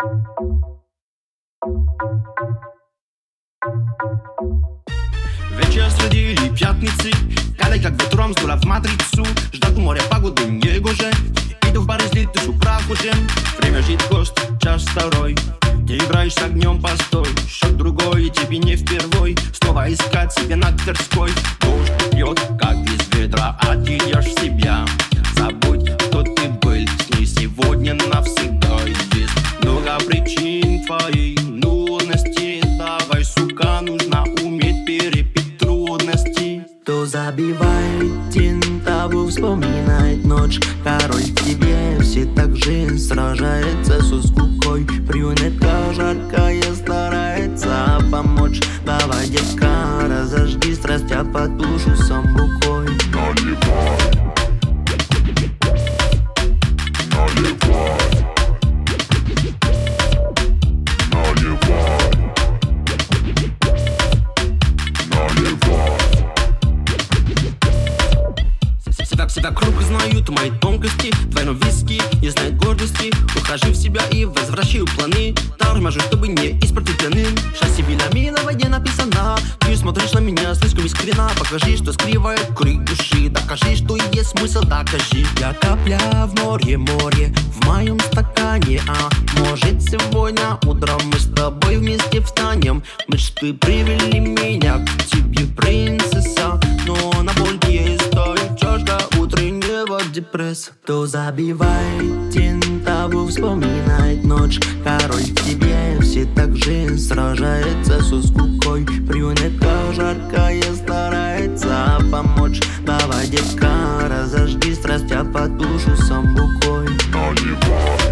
Вечер среди или пятницы, кадай как ветром сдуло в матрицу. Ждать у моря погоды негоже, иду в бар излить душу прохожим. Время жить гость, час второй. Ты играешь с огнем, постой, счет другой, и тебе не впервой снова искать себя на Тверской. Дождь бьет, как из ведра, а ты идешь в себя. Забудь, кто ты был, с ней сегодня навсегда. Есть много причин твоей нудности. Давай, сука, нужно уметь перепить трудности. То забивает день, того вспоминает ночь. Король в тебе все так же сражается со скукой. Брюнетка жаркая старается помочь. Давай, детка, разожги страсть, а потушу сам рукой. Наливай, наливай, наливай, наливай. Все вокруг знают мои тонкости. Двойной виски не знает гордости. Ухожу в себя и возвращаю планы. Торможу, чтобы не испортить пьяным. Шасси винами на воде написано. Ты смотришь на меня слишком искренно. Покажи, что скрывает крик души. Докажи, что есть смысл, докажи. Я капля в море, в моем стакане. А может, сегодня утром мы с тобой вместе встанем. Мечты привели меня к тебе, принцесса. Но на больке есть стоит чашка утреннего депресса. То забивает день, того вспоминает ночь. Король в тебе все так же сражается со скукой. Брюнетка жаркая старается помочь. Давай, детка, разожги страсть, а потушу сам рукой. Наливай.